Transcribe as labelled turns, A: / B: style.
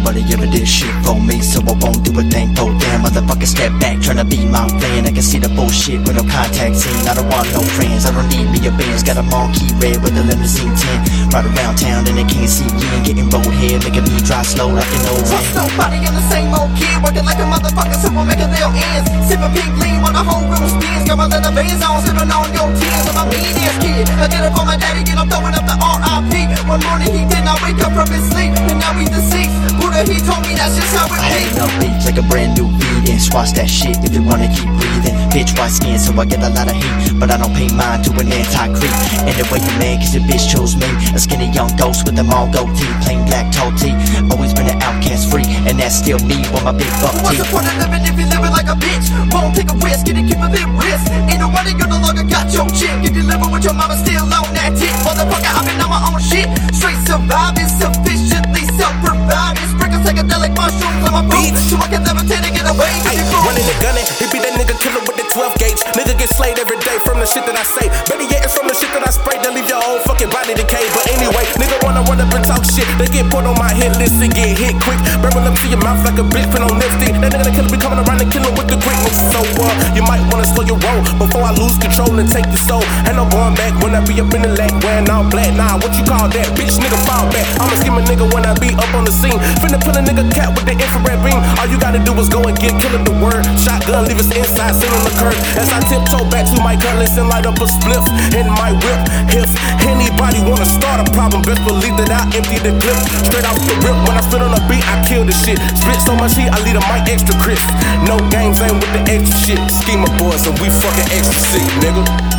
A: nobody ever did shit for me, so I won't do a thing for them. Motherfucker, step back, tryna be my fan. I can see the bullshit with no contact scene. I don't want no friends, I don't need me a Benz. Got a marquee red with a limousine tint. Ride around town and they can't see me. Getting roadhead, making me drive slow like an old man.
B: Trust nobody, I'm the same old kid, working like a motherfucker, so we'll make a little ends. Sipping pink lean while the whole room spins. Got my leather bands on, sipping on your tears. I'm a mean ass kid, I did it for my daddy, and I'm throwing up the R.I.P. One morning he did not wake up from his sleep, and now he's deceased. Buddha, he told me that's just how it
A: I
B: be.
A: ain't no beats like a brand new beat, and squash that shit if you wanna keep breathing. Bitch, white skin, so I get a lot of heat, but I don't pay mine to an anti-creep. And the way you mad, cause the bitch chose me, a skinny young ghost with them all goatee, plain black tall tee. Always been an outcast free, and that's still me with my big buck
B: What's the
A: teeth.
B: point of living if you're living like a bitch? Won't take a risk, get it, keep a bit risk. Ain't nobody gonna longer got your chick. If you living with your mama still on that dick. Motherfucker, I've been on my own shit. Straight surviving, sufficiently self-providing. Sprinkle psychedelic mushrooms on my boot, so I can levitate and get away.
C: Running the gunning, he be that nigga killer with the 12 gauge. Nigga get slayed every day from the shit that I say. Better yet, it's from the shit that I spray that leave your whole fucking body decay. But anyway, nigga wanna run up and talk shit. They get put on my hit list and get hit quick. Burn up to your mouth like a bitch put on lipstick. That nigga the killer be coming around and killing with the quickness. So you might wanna slow your roll before I lose control and take your soul. Ain't no going back when I be up in the leg wearing all black. Nah, what you call that? Bitch, nigga fall back. I'm a scheming nigga when I be up on the scene. Finna pull a nigga cat with the infrared beam. All you gotta do is go and get killer the word. Shotgun, leave us inside, sit on the curb. As I tiptoe back to my cutlass and light up a spliff in my whip. If anybody wanna start a problem, best believe that I empty the clip. Straight off the rip, when I spit on the beat, I kill the shit. Spit so much heat, I leave the mic extra crisp. No games, ain't with the extra shit. Schema boys, so we fucking extra sick, nigga.